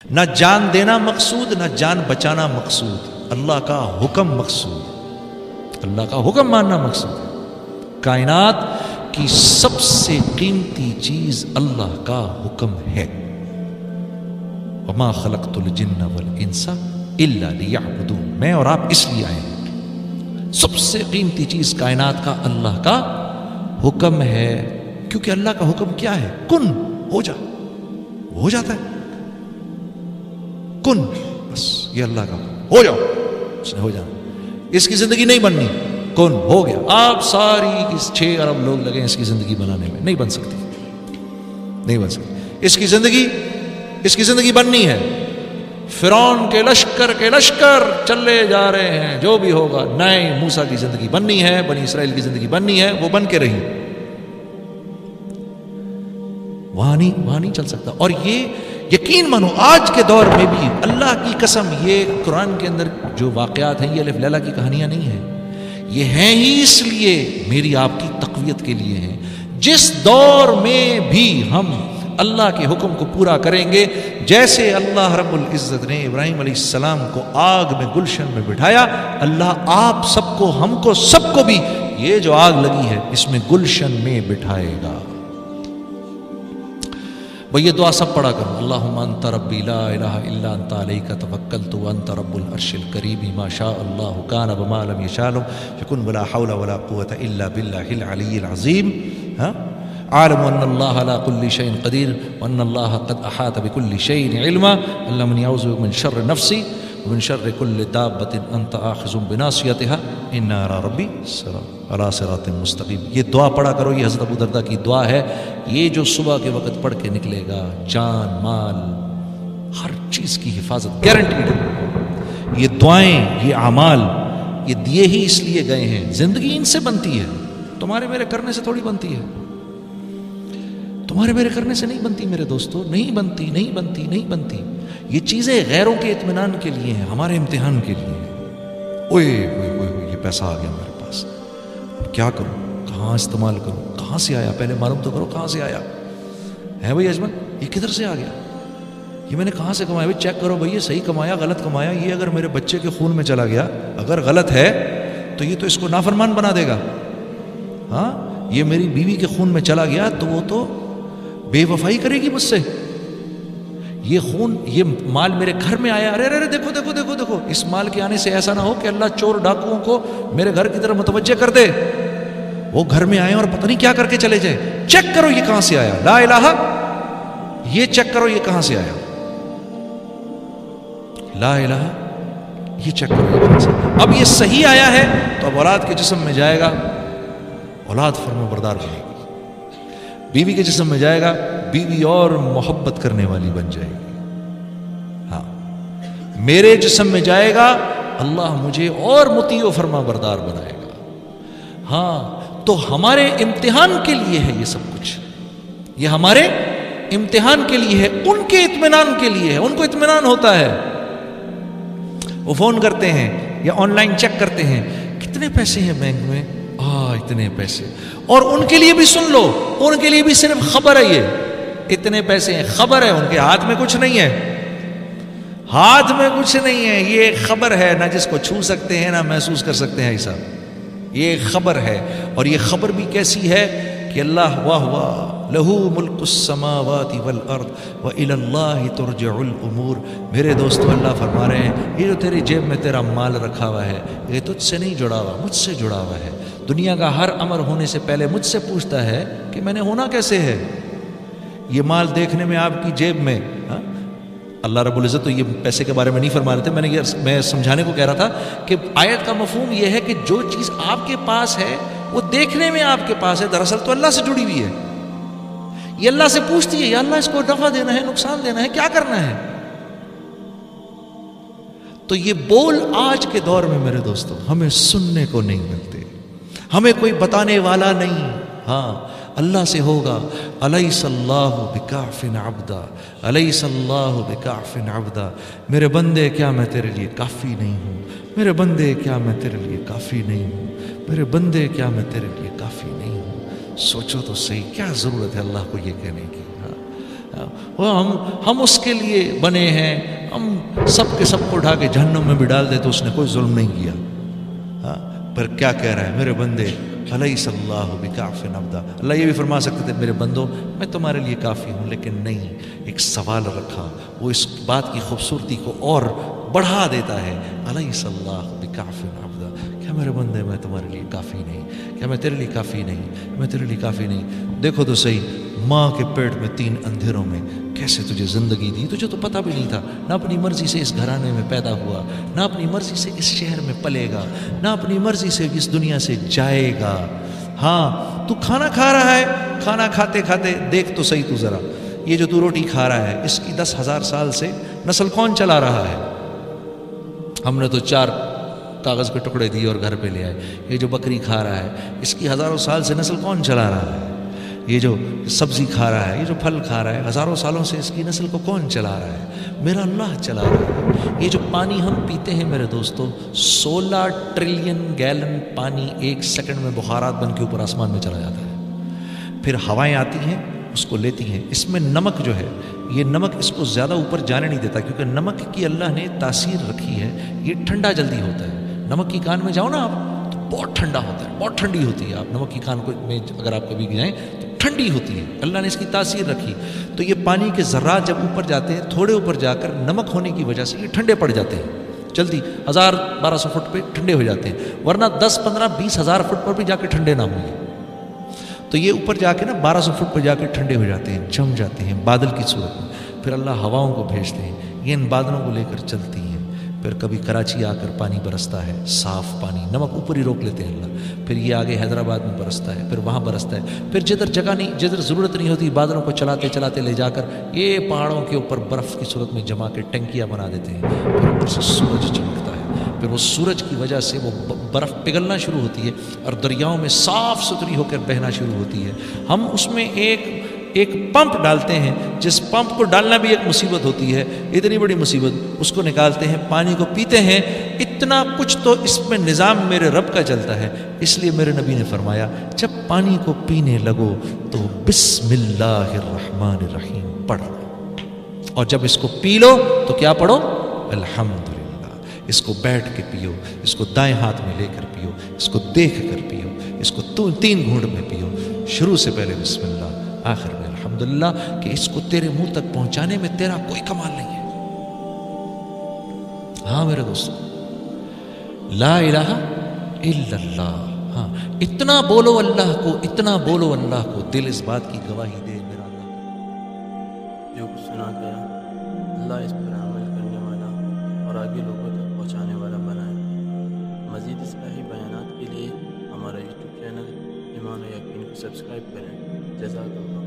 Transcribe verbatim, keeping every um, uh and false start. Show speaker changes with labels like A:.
A: نہ جان دینا مقصود، نہ جان بچانا مقصود، اللہ کا حکم مقصود، اللہ کا حکم ماننا مقصود۔ کائنات کی سب سے قیمتی چیز اللہ کا حکم ہے۔ وما خلقت الجن والانس الا لیعبدون، میں اور آپ اس لیے آئے ہیں۔ سب سے قیمتی چیز کائنات کا اللہ کا حکم ہے، کیونکہ اللہ کا حکم کیا ہے؟ کن، ہو جا، وہ ہو جاتا ہے۔ کن، بس یہ اللہ کا حکم، ہو جاؤ، اس نے ہو جانا۔ اس کی زندگی نہیں بننی، کن، ہو گیا۔ آپ ساری چھ ارب لوگ لگے اس کی زندگی بنانے میں، نہیں بن سکتی، نہیں بن سکتی۔ اس کی زندگی اس کی زندگی بننی ہے۔ فرعون کے لشکر کے لشکر چلے جا رہے ہیں، جو بھی ہوگا، نئے موسیٰ کی زندگی بننی ہے، بنی اسرائیل کی زندگی بننی ہے، وہ بن کے رہی، وہاں نہیں وہاں نہیں چل سکتا۔ اور یہ یقین مانو آج کے دور میں بھی اللہ کی قسم، یہ قرآن کے اندر جو واقعات ہیں یہ الف لیلہ کی کہانیاں نہیں ہیں، یہ ہیں ہی اس لیے میری آپ کی تقویت کے لیے ہیں۔ جس دور میں بھی ہم اللہ کے حکم کو پورا کریں گے، جیسے اللہ رب العزت نے ابراہیم علیہ السلام کو آگ میں گلشن میں بٹھایا، اللہ آپ سب کو، ہم کو، سب کو بھی یہ جو آگ لگی ہے اس میں گلشن میں بٹھائے گا۔ وہ یہ دعا سب پڑھا کرو، اللہم انت ربی لا الہ الا انت علیک توکلت وانت رب العرش الکریم ما شاء اللہ کان وما لم یشاء لم یکن ولا حول ولا قوة الا باللہ العلی العظیم۔ ہاں، عالم ان اللہ علی کل شیء قدیر وان اللہ قد احاط بکل شیء علما، اللہم انی اعوذ بک من شر نفسی ومن شر کل دابۃ انت آخذ بناصیتها ان الی ربی علی صراط مستقیم۔ یہ دعا پڑھا کرو، یہ حضرت ابو درداء کی دعا ہے۔ یہ جو صبح کے وقت پڑھ کے نکلے گا، جان مال ہر چیز کی حفاظت گارنٹیڈ ہے۔ یہ دعائیں، یہ اعمال، یہ دیے ہی اس لیے گئے ہیں۔ زندگی ان سے بنتی ہے، تمہارے میرے کرنے سے تھوڑی بنتی ہے، تمہارے میرے کرنے سے نہیں بنتی میرے دوستو، نہیں بنتی، نہیں بنتی، نہیں بنتی۔ یہ چیزیں غیروں کے اطمینان کے لیے ہیں، ہمارے امتحان کے لیے ہیں۔ اوئے اوئے اوئے، یہ پیسہ آ گیا میرے پاس، کیا کروں، کہاں استعمال کروں، کہاں سے آیا، پہلے معلوم تو کرو کہاں سے آیا ہے بھائی اجمل، یہ کدھر سے آ گیا، یہ میں نے کہاں سے کمایا بھائی، چیک کرو بھائی یہ صحیح کمایا غلط کمایا۔ یہ اگر میرے بچے کے خون میں چلا گیا، اگر غلط ہے تو یہ تو اس کو نافرمان بنا دے گا۔ ہاں، یہ میری بیوی کے خون میں چلا گیا تو وہ تو بے وفائی کرے گی مجھ سے۔ یہ خون، یہ مال میرے گھر میں آیا، ارے ارے دیکھو دیکھو دیکھو دیکھو، اس مال کے آنے سے ایسا نہ ہو کہ اللہ چور ڈاکوؤں کو میرے گھر کی طرف متوجہ کر دے، وہ گھر میں آئے اور پتہ نہیں کیا کر کے چلے جائے۔ چیک کرو یہ کہاں سے آیا، لا الہ، یہ چیک کرو یہ کہاں سے آیا، لا الہ، یہ چیک کرو یہ کہاں سے آیا۔ اب یہ صحیح آیا ہے تو اب اولاد کے جسم میں جائے گا، اولاد فرما بردار بنے گی۔ بیوی کے جسم میں جائے گا، بیوی اور محبت کرنے والی بن جائے گی۔ ہاں، میرے جسم میں جائے گا، اللہ مجھے اور مطیع و فرما بردار بنائے گا۔ ہاں، تو ہمارے امتحان کے لیے ہے یہ سب کچھ، یہ ہمارے امتحان کے لیے ہے، ان کے اطمینان کے لیے ہے، ان کو اطمینان ہوتا ہے۔ وہ فون کرتے ہیں یا آن لائن چیک کرتے ہیں، کتنے پیسے ہیں بینک میں، آ اتنے پیسے، اور ان کے لیے بھی سن لو، ان کے لیے بھی صرف خبر ہے، یہ اتنے پیسے ہیں، خبر ہے، ان کے ہاتھ میں کچھ نہیں ہے، ہاتھ میں کچھ نہیں ہے، یہ ایک خبر ہے، نہ جس کو چھو سکتے ہیں نہ محسوس کر سکتے ہیں ایسا، یہ ایک خبر ہے۔ اور یہ خبر بھی کیسی ہے کہ اللہ واہ واہ لہو ملک السماوات والارض وإلی اللہ ترجع الامور۔ میرے دوستو، اللہ فرما رہے ہیں یہ جو تیری جیب میں تیرا مال رکھا ہوا ہے، یہ تجھ سے نہیں جڑا ہوا، مجھ سے جڑا ہوا ہے۔ دنیا کا ہر امر ہونے سے پہلے مجھ سے پوچھتا ہے کہ میں نے ہونا کیسے ہے۔ یہ مال دیکھنے میں آپ کی جیب میں، ہاں، اللہ رب العزت تو یہ پیسے کے بارے میں نہیں فرما رہے تھے، میں نے یہ میں سمجھانے کو کہہ رہا تھا کہ آیت کا مفہوم یہ ہے کہ جو چیز آپ کے پاس ہے وہ دیکھنے میں آپ کے پاس ہے، دراصل تو اللہ سے جڑی ہوئی ہے۔ یہ اللہ سے پوچھتی ہے، یا اللہ اس کو نفع دینا ہے، نقصان دینا ہے، کیا کرنا ہے؟ تو یہ بول آج کے دور میں میرے دوستو ہمیں سننے کو نہیں ملتے، ہمیں کوئی بتانے والا نہیں۔ ہاں، اللہ سے ہوگا، الیس اللہ بکاف عبدا، الیس اللہ بکاف عبدا، میرے بندے کیا میں تیرے لیے کافی نہیں ہوں، میرے بندے کیا میں تیرے لیے کافی نہیں ہوں، میرے بندے کیا میں تیرے لیے کافی نہیں ہوں۔ سوچو تو صحیح، کیا ضرورت ہے اللہ کو یہ کہنے کی؟ وہ ہم ہم اس کے لیے بنے ہیں، ہم سب کے سب کو اٹھا کے جہنم میں بھی ڈال دے تو اس نے کوئی ظلم نہیں کیا. ہاں پر کیا کہہ رہا ہے، میرے بندے الیس اللہ بکاف عبدا. اللہ یہ بھی فرما سکتے تھے میرے بندو میں تمہارے لیے کافی ہوں، لیکن نہیں، ایک سوال رکھا، وہ اس بات کی خوبصورتی کو اور بڑھا دیتا ہے. الیس اللہ بکاف عبدا، کیا میرے بندے میں تمہارے لیے کافی نہیں، کیا میں تیرے لیے کافی نہیں، میں تیرے لیے کافی نہیں. دیکھو تو صحیح، ماں کے پیٹ میں تین اندھیروں میں کیسے تجھے زندگی دی، تجھے تو پتہ بھی نہیں تھا، نہ اپنی مرضی سے اس گھرانے میں پیدا ہوا، نہ اپنی مرضی سے اس شہر میں پلے گا، نہ اپنی مرضی سے اس دنیا سے جائے گا. ہاں تو کھانا کھا رہا ہے، کھانا کھاتے کھاتے دیکھ تو صحیح تو ذرا، یہ جو تو روٹی کھا رہا ہے اس کی دس ہزار سال سے نسل کون چلا رہا ہے؟ ہم نے تو چار کاغذ کے ٹکڑے دیے اور گھر پہ لے آئے. یہ جو بکری کھا رہا ہے اس کی ہزاروں سال سے نسل کون چلا رہا ہے؟ یہ جو سبزی کھا رہا ہے، یہ جو پھل کھا رہا ہے، ہزاروں سالوں سے اس کی نسل کو کون چلا رہا ہے؟ میرا اللہ چلا رہا ہے. یہ جو پانی ہم پیتے ہیں میرے دوستو، سولہ ٹریلین گیلن پانی ایک سیکنڈ میں بخارات بن کے اوپر آسمان میں چلا جاتا ہے. پھر ہوائیں آتی ہیں اس کو لیتی ہیں. اس میں نمک جو ہے، یہ نمک اس کو زیادہ اوپر جانے نہیں دیتا، کیونکہ نمک کی اللہ نے تاثیر رکھی ہے، یہ ٹھنڈا جلدی ہوتا ہے. نمک کی کان میں جاؤ نا آپ تو بہت ٹھنڈا ہوتا ہے، بہت ٹھنڈی ہوتی ہے. آپ نمک کی کان کو میں اگر آپ کبھی جائیں تو ٹھنڈی ہوتی ہے، اللہ نے اس کی تاثیر رکھی. تو یہ پانی کے ذرات جب اوپر جاتے ہیں، تھوڑے اوپر جا کر نمک ہونے کی وجہ سے یہ ٹھنڈے پڑ جاتے ہیں، جلدی ہزار بارہ سو فٹ پہ ٹھنڈے ہو جاتے ہیں، ورنہ دس پندرہ بیس ہزار فٹ پر بھی جا کے ٹھنڈے نہ ہوں گے. تو یہ اوپر جا کے نا بارہ سو فٹ پر جا کے ٹھنڈے ہو جاتے ہیں، جم جاتے ہیں بادل کی صورت میں. پھر اللہ ہواؤں کو بھیجتے ہیں، یہ ان بادلوں کو لے کر چلتی ہیں. پھر کبھی کراچی آ کر پانی برستا ہے، صاف پانی، نمک اوپر ہی روک لیتے ہیں اللہ. پھر یہ آگے حیدرآباد میں برستا ہے، پھر وہاں برستا ہے. پھر جدھر جگہ نہیں، جدھر ضرورت نہیں ہوتی، بادلوں کو چلاتے چلاتے لے جا کر یہ پہاڑوں کے اوپر برف کی صورت میں جما کے ٹنکیاں بنا دیتے ہیں. پھر اوپر سے سورج چمکتا ہے، پھر وہ سورج کی وجہ سے وہ برف پگھلنا شروع ہوتی ہے اور دریاؤں میں صاف ستھری ہو کر بہنا شروع ہوتی ہے. ہم اس میں ایک ایک پمپ ڈالتے ہیں، جس پمپ کو ڈالنا بھی ایک مصیبت ہوتی ہے، اتنی بڑی مصیبت. اس کو نکالتے ہیں، پانی کو پیتے ہیں. اتنا کچھ تو اس میں نظام میرے رب کا چلتا ہے. اس لیے میرے نبی نے فرمایا جب پانی کو پینے لگو تو بسم اللہ الرحمن الرحیم پڑھو، اور جب اس کو پی لو تو کیا پڑھو؟ الحمدللہ. اس کو بیٹھ کے پیو، اس کو دائیں ہاتھ میں لے کر پیو، اس کو دیکھ کر پیو، اس کو تین گھونٹ میں پیو. شروع سے پہلے بسم اللہ، آخر میں الحمدللہ، کہ اس کو تیرے منہ تک پہنچانے میں تیرا کوئی کمال نہیں ہے. ہاں میرے دوستو، لا الہ الا اللہ. ہاں اتنا بولو اللہ کو، اتنا بولو اللہ کو، دل اس بات کی گواہی دے میرا اللہ.
B: جو کچھ سنا گیا اللہ اس پر عمل کرنے والا اور آگے لوگوں تک پہنچانے والا بنائے. مزید اصلاحی بیانات کے لیے ہمارا یوٹیوب چینل ایمان و یقین کو سبسکرائب کریں. جزاک اللہ.